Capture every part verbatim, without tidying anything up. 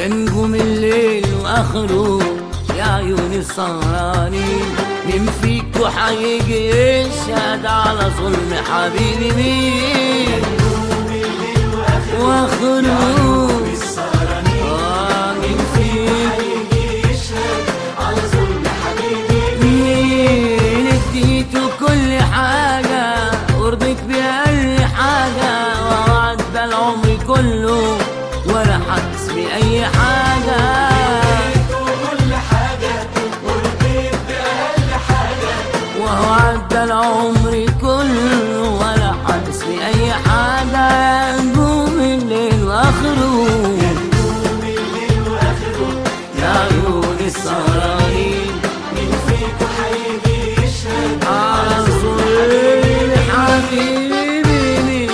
يا نجوم الليل واخره يا عيون السهرانين، مين فيكو هيجي يشهد على ظلم حبيبي مين؟ يا نجوم الليل واخره وعيون السهرانين، آه مين فيكو هيجي يشهد على ظلم حبيبي مين؟ اديته كل حاجة ورضيت بأقل حاجة، ووعد ده العمر كله ولا حاسس بأي حاجة. اديته كل حاجة ورضيت بأقل حاجة، ووعد ده العمر كله ولا حاسس بأي حاجة. يا نجوم الليل وآخره يا نجوم الليل وآخره يا عيون السهرانين، مين فيكو هيجي يشهد على ظلم حبيبي مين؟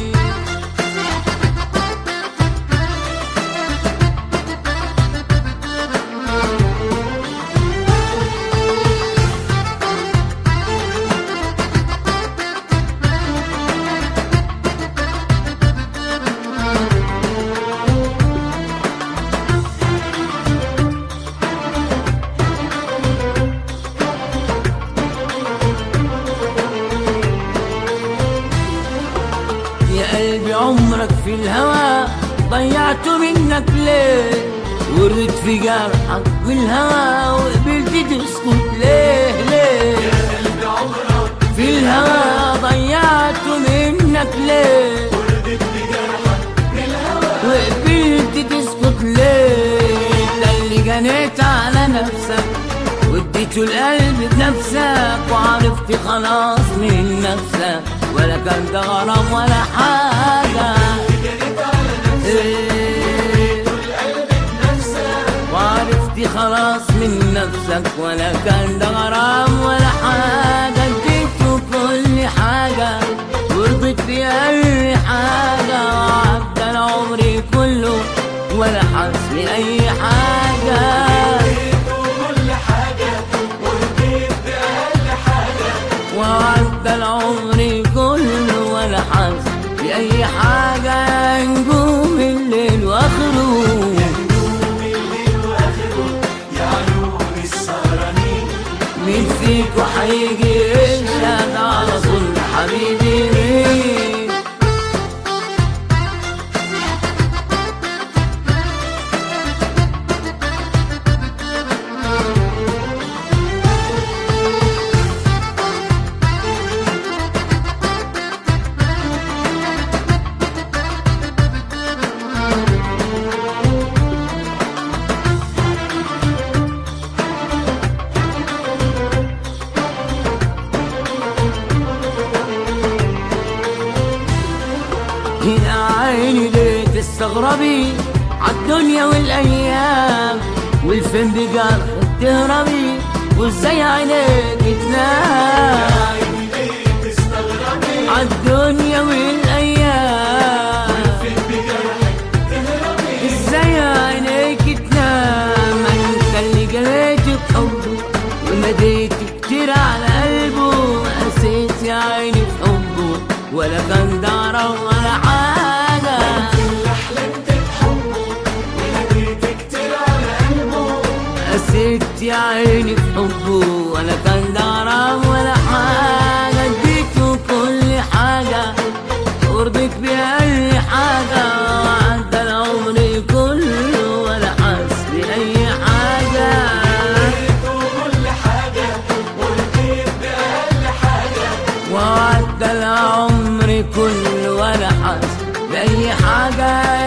يا قلبي عمرك في الهوى ضيعته منك ليه؟ وريت في جرحك بالهوى وقبلت تسكت ليه ليه؟ يا قلبي عمرك في الهوى ضيعته منك ليه؟ ورضيت بجرحك بالهوى، وقبلت تسكت ليه؟ ده اللي جنيت على نفسك واديته القلب بنفسك، وعرفت خلاص من نفسك ولا كان ده غرام ولا حاجة. جريت على نفسك إيه والقلب بنفسك، وعرفت خلاص من نفسك ولا كان ده غرام ولا حاجة. اديته كل حاجة ورضيت بأي حاجة، وعدى العمر كله ولا حاسس بأي حاجة. اديته كل حاجة ورضيت بأقل حاجة، وعدى العمر كله ولا حاسس بأي حاجة. يا نجوم الليل وآخره يا نجوم الليل وآخره يا عيون السهرانين، مين فيكو هيجي يشهد على ظلم حبيبي مين؟ يا عيني ليه تستغربي عالدنيا والايام، والفين بجرح تهربي، وازاي عينيك تنام؟ عيني ليه تستغربي عالدنيا والايام، فين بجرحك تهربي، ازاي عينيك تنام؟ ما انت اللي جريت بحبه وناديت كتير على قلبه، قسيت يا عيني في حبه ولا كان دارة ولا حاجة. اللي حلمت بحبه وناديت كتير على قلبه، قسيت يا عيني في حبه ولا كان دارة ولا حاجة. اديته كل حاجة ورضيت بأي حاجة، وعدى العمر كله ولا حاسس بأي حاجة. اديته كل حاجة ورضيت بأقل حاجة، وعدى العمر كله ولا حاسس بأي حاجة.